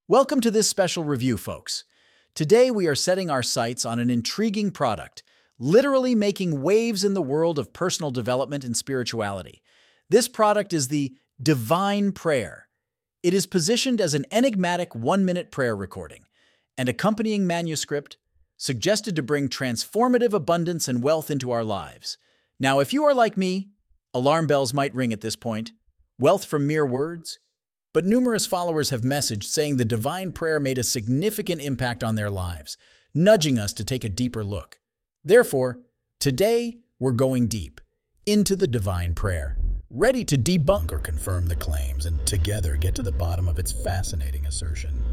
Welcome to this special review, folks. Today we are setting our sights on an intriguing product, literally making waves in the world of personal development and spirituality. This product is the Divine Prayer. It is positioned as an enigmatic one-minute prayer recording and accompanying manuscript suggested to bring transformative abundance and wealth into our lives. Now, if you are like me, alarm bells might ring at this point. Wealth from mere words? But numerous followers have messaged saying the Divine Prayer made a significant impact on their lives, nudging us to take a deeper look. Therefore, today we're going deep into the Divine Prayer, ready to debunk or confirm the claims and together get to the bottom of its fascinating assertion.